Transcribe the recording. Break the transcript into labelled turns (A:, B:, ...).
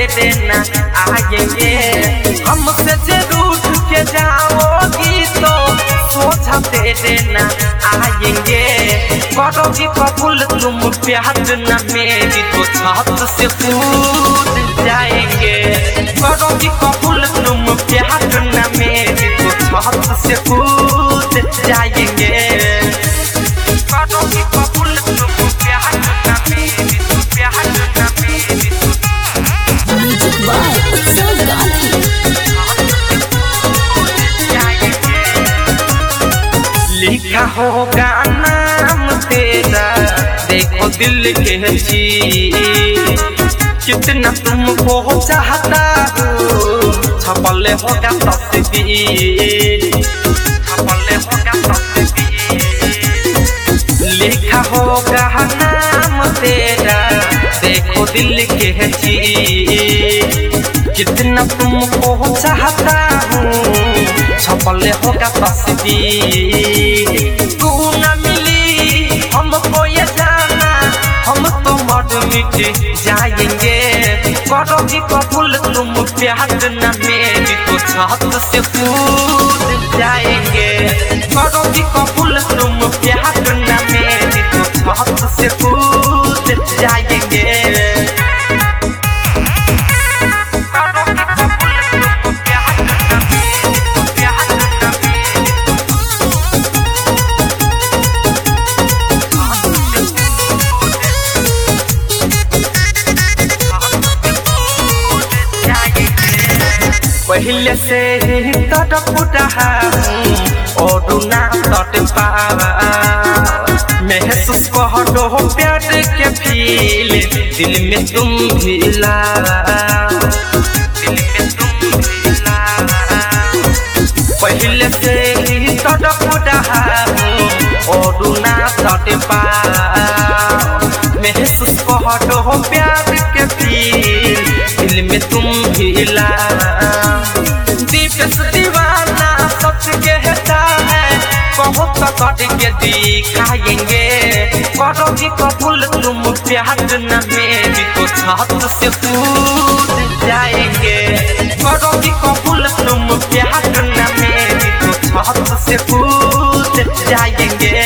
A: तेरे ना आएंगे। हमसे जे रूठ के जाओगी तो सोचा तेरे ना आएंगे। करोगी कबूल तुम प्यार न मेरी तो छत से कूद जाएंगे। करोगी कबूल तुम प्यार न मेरी तो छत से कूद जाएंगे। करोगी कबूल तुम प्यार न मेरी तो प्यार न मेरी तो लिखा होगा नाम तेरा देखो दिल के चीज। कितना तुमको चाहता हूँ छपल होगा तस्वीर। छपल होगा तस्वीर। लिखा होगा नाम तेरा देखो दिल के चीज। कितना तुमको चाहता हूँ छपल होगा तस्वीर। तू न मिली हमको ये जाना हम तो मर मिट जाएंगे। करोगी कबूल तुम प्यार न मेरी तो छत से कूद जाएंगे। करोगी कबूल तुम प्यार न मेरी तो छत से कूद जाएंगे। पहले से ही तड़प रहा हूँ और ना तड़ पावा। महसूस करो प्यार के फील दिल में तुम भी लावा। दिल में तुम भी लावा। पहले से ही तड़प रहा हूँ और ना तड़ पावा। महसूस करो प्यार के फील दिल में तुम भी लावा। दीवाना सच कहता है बहुत कट के दिखाएंगे। करोगी कबूल तुम प्यार न मेरी तो छत से कूद जाएंगे। करोगी कबूल तुम प्यार न मेरी तो छत से कूद जाएंगे।